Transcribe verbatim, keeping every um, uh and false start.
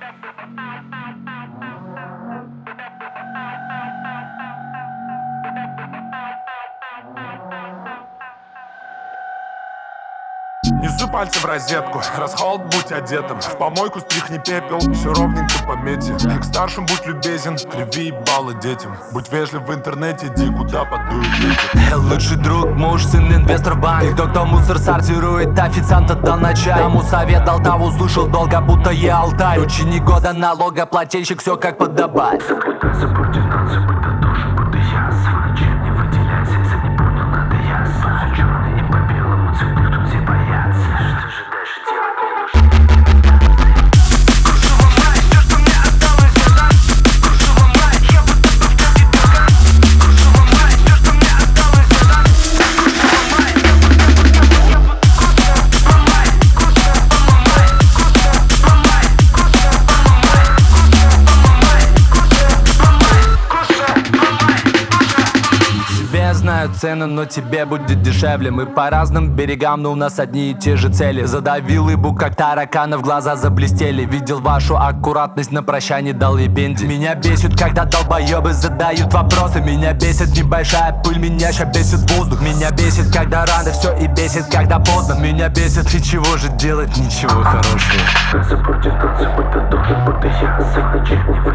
Несу пальцы в розетку, расхолд будь одетым. В помойку стряхни пепел, все ровненько пометьте. К старшим будь любезен, криви баллы детям. Будь вежлив в интернете, иди куда подует ветер. Лучший друг, муж, сын, инвестор в банк. И кто кто мусор сортирует, официант отдал на чай. Тому совет дал, того слушал долго, будто я алтарь. Ученик года, налогоплательщик, все как подобает. Соблюдай субординацию, будто тоже будто я. Свой ничем не выделяйся, если не понял, надо я. Все черный и по белому цвету тут все боятся. Что же дальше делать не нужно? Крушу ломай, все, что мне осталось задать. Крушу ломай, я будто бы в тебе бегать. Крушу ломай, все, что мне осталось задать. Крушу ломай, я будто бы в тебе я будто крушу ломай, крушу ломай, крушу ломай, крушу ломай, крушу ломай, крушу ломай, крушу. Тебе знаю цену, но тебе будет дешевле. Мы по разным берегам, но у нас одни и те же цели. Задавил ибу, как таракана, в глаза заблестели. Видел вашу аккуратность, на прощание дал ей бенди. Меня бесит, когда долбоебы задают вопросы. Меня бесит небольшая пыль, меня ща бесит воздух. Меня бесит, когда рано все и бесит, когда поздно. Меня бесит, и чего же делать, ничего хорошего. Субординацию, будто тоже будто я. Свой ничем не